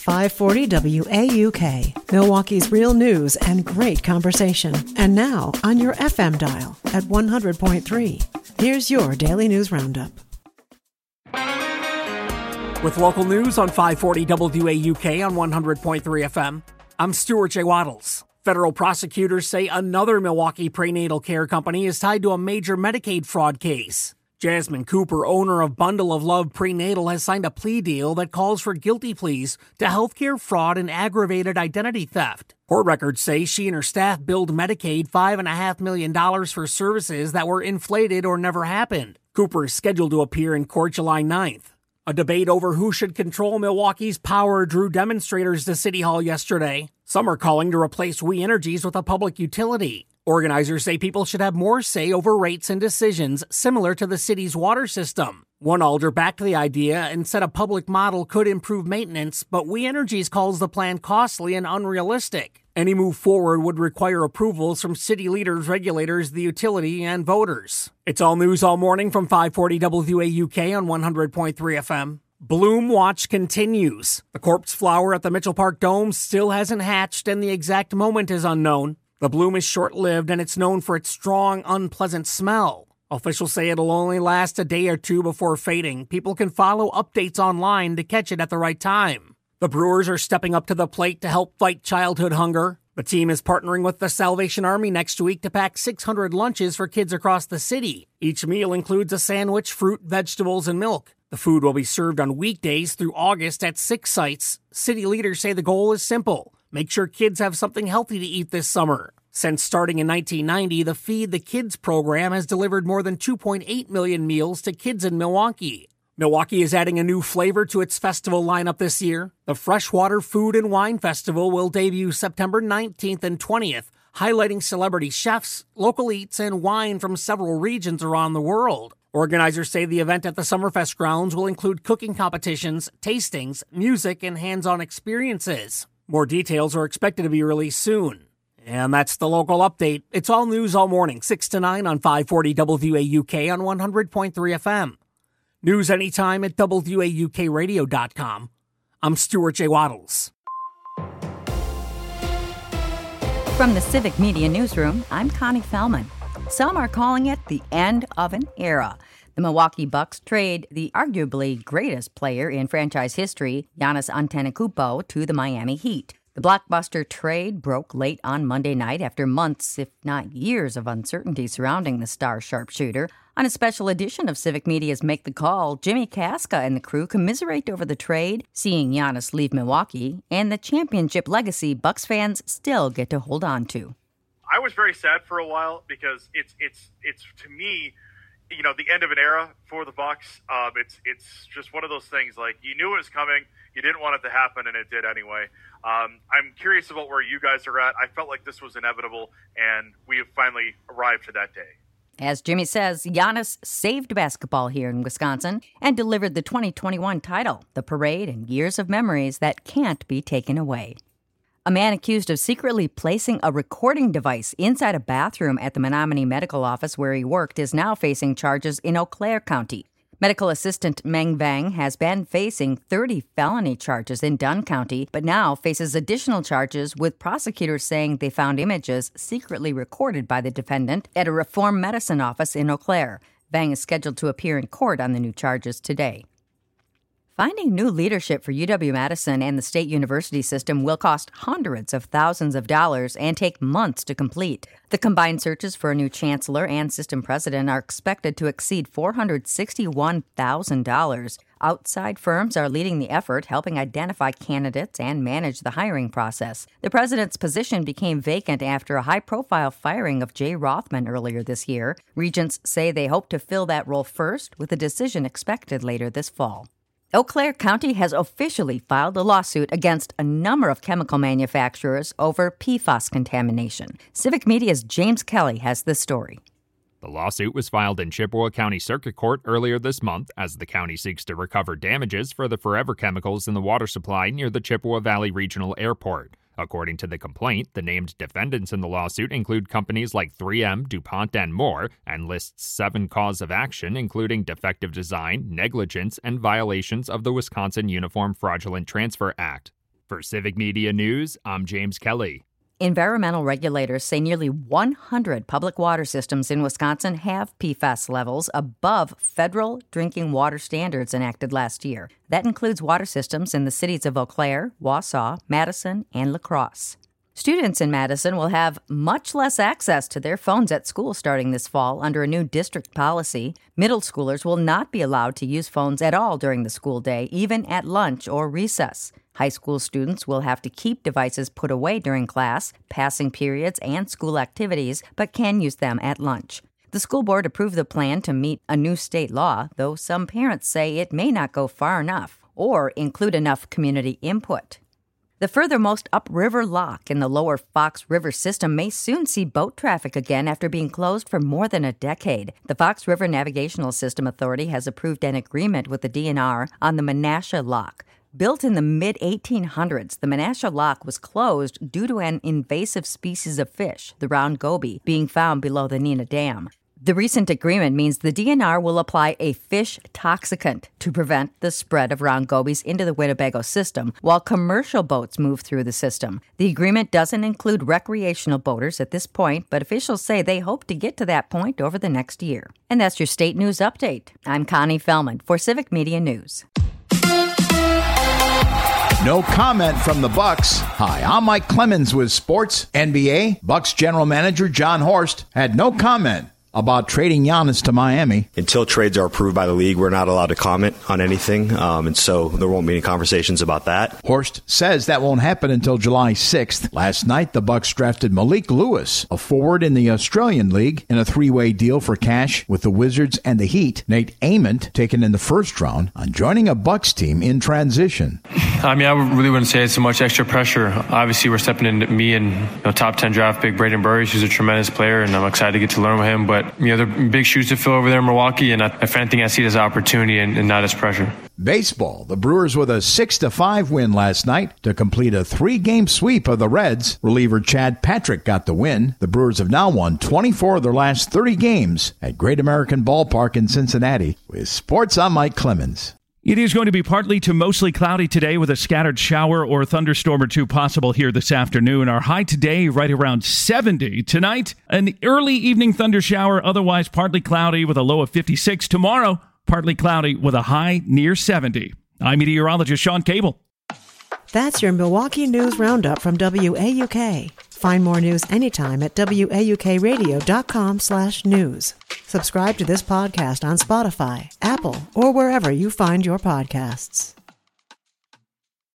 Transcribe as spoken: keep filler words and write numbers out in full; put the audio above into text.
five forty W A U K, Milwaukee's real news and great conversation. And now on your F M dial at one hundred point three. Here's your Daily News Roundup. With local news on five forty W A U K on one hundred point three F M, I'm Stuart J. Waddles. Federal prosecutors say another Milwaukee prenatal care company is tied to a major Medicaid fraud case. Jasmine Cooper, owner of Bundle of Love Prenatal, has signed a plea deal that calls for guilty pleas to healthcare fraud and aggravated identity theft. Court records say she and her staff billed Medicaid five point five million dollars for services that were inflated or never happened. Cooper is scheduled to appear in court July ninth. A debate over who should control Milwaukee's power drew demonstrators to City Hall yesterday. Some are calling to replace We Energies with a public utility. Organizers say people should have more say over rates and decisions similar to the city's water system. One alder backed the idea and said a public model could improve maintenance, but We Energies calls the plan costly and unrealistic. Any move forward would require approvals from city leaders, regulators, the utility, and voters. It's all news all morning from five forty W A U K on one hundred point three F M. Bloom Watch continues. The corpse flower at the Mitchell Park Dome still hasn't hatched, and the exact moment is unknown. The bloom is short-lived, and it's known for its strong, unpleasant smell. Officials say it'll only last a day or two before fading. People can follow updates online to catch it at the right time. The Brewers are stepping up to the plate to help fight childhood hunger. The team is partnering with the Salvation Army next week to pack six hundred lunches for kids across the city. Each meal includes a sandwich, fruit, vegetables, and milk. The food will be served on weekdays through August at six sites. City leaders say the goal is simple. Make sure kids have something healthy to eat this summer. Since starting in nineteen ninety, the Feed the Kids program has delivered more than two point eight million meals to kids in Milwaukee. Milwaukee is adding a new flavor to its festival lineup this year. The Freshwater Food and Wine Festival will debut September nineteenth and twentieth, highlighting celebrity chefs, local eats, and wine from several regions around the world. Organizers say the event at the Summerfest grounds will include cooking competitions, tastings, music, and hands-on experiences. More details are expected to be released soon. And that's the local update. It's all news all morning, six to nine on five forty W A U K on one hundred point three F M. News anytime at W A U K radio dot com. I'm Stuart J. Waddles. From the Civic Media Newsroom, I'm Connie Fellman. Some are calling it the end of an era. The Milwaukee Bucks trade the arguably greatest player in franchise history, Giannis Antetokounmpo, to the Miami Heat. The blockbuster trade broke late on Monday night after months, if not years, of uncertainty surrounding the star sharpshooter. On a special edition of Civic Media's Make the Call, Jimmy Casca and the crew commiserate over the trade, seeing Giannis leave Milwaukee, and the championship legacy Bucks fans still get to hold on to. I was very sad for a while because it's it's it's to me, you know, the end of an era for the Bucks. Um, it's it's just one of those things, like, you knew it was coming, you didn't want it to happen, and it did anyway. Um, I'm curious about where you guys are at. I felt like this was inevitable, and we have finally arrived to that day. As Jimmy says, Giannis saved basketball here in Wisconsin and delivered the twenty twenty-one title, the parade and years of memories that can't be taken away. A man accused of secretly placing a recording device inside a bathroom at the Menominee Medical Office where he worked is now facing charges in Eau Claire County. Medical assistant Meng Vang has been facing thirty felony charges in Dunn County, but now faces additional charges, with prosecutors saying they found images secretly recorded by the defendant at a Reform Medicine office in Eau Claire. Vang is scheduled to appear in court on the new charges today. Finding new leadership for U W-Madison and the state university system will cost hundreds of thousands of dollars and take months to complete. The combined searches for a new chancellor and system president are expected to exceed four hundred sixty-one thousand dollars. Outside firms are leading the effort, helping identify candidates and manage the hiring process. The president's position became vacant after a high-profile firing of Jay Rothman earlier this year. Regents say they hope to fill that role first, with a decision expected later this fall. Eau Claire County has officially filed a lawsuit against a number of chemical manufacturers over P FAS contamination. Civic Media's James Kelly has the story. The lawsuit was filed in Chippewa County Circuit Court earlier this month as the county seeks to recover damages for the forever chemicals in the water supply near the Chippewa Valley Regional Airport. According to the complaint, the named defendants in the lawsuit include companies like three M, DuPont, and more, and lists seven causes of action, including defective design, negligence, and violations of the Wisconsin Uniform Fraudulent Transfer Act. For Civic Media News, I'm James Kelly. Environmental regulators say nearly one hundred public water systems in Wisconsin have P FAS levels above federal drinking water standards enacted last year. That includes water systems in the cities of Eau Claire, Wausau, Madison, and La Crosse. Students in Madison will have much less access to their phones at school starting this fall under a new district policy. Middle schoolers will not be allowed to use phones at all during the school day, even at lunch or recess. High school students will have to keep devices put away during class, passing periods, and school activities, but can use them at lunch. The school board approved the plan to meet a new state law, though some parents say it may not go far enough or include enough community input. The furthermost upriver lock in the lower Fox River system may soon see boat traffic again after being closed for more than a decade. The Fox River Navigational System Authority has approved an agreement with the D N R on the Menasha Lock. Built in the mid eighteen hundreds, the Menasha Lock was closed due to an invasive species of fish, the round goby, being found below the Neenah Dam. The recent agreement means the D N R will apply a fish toxicant to prevent the spread of round gobies into the Winnebago system while commercial boats move through the system. The agreement doesn't include recreational boaters at this point, but officials say they hope to get to that point over the next year. And that's your state news update. I'm Connie Fellman for Civic Media News. No comment from the Bucks. Hi, I'm Mike Clemens with Sports N B A. Bucks general manager John Horst had no comment about trading Giannis to Miami. Until trades are approved by the league, we're not allowed to comment on anything, um, and so there won't be any conversations about that. Horst says that won't happen until July sixth. Last night, the Bucks drafted Malik Lewis, a forward in the Australian League, in a three-way deal for cash with the Wizards and the Heat. Nate Ament, taken in the first round, on joining a Bucks team in transition. I mean, I really wouldn't say it's so much extra pressure. Obviously, we're stepping into me and you know, top ten draft pick Braden Burris, who's a tremendous player, and I'm excited to get to learn with him. But you know, they're big shoes to fill over there in Milwaukee, and if anything, I see it as opportunity and, and not as pressure. Baseball. The Brewers with a six to five win last night to complete a three-game sweep of the Reds. Reliever Chad Patrick got the win. The Brewers have now won twenty-four of their last thirty games at Great American Ballpark in Cincinnati. With Sports, I'm Mike Clemens. It is going to be partly to mostly cloudy today with a scattered shower or thunderstorm or two possible here this afternoon. Our high today right around seventy. Tonight, an early evening thunder shower, otherwise partly cloudy with a low of fifty-six. Tomorrow, partly cloudy with a high near seventy. I'm meteorologist Sean Cable. That's your Milwaukee News Roundup from W A U K. Find more news anytime at W A U K radio dot com slash news. Subscribe to this podcast on Spotify, Apple, or wherever you find your podcasts.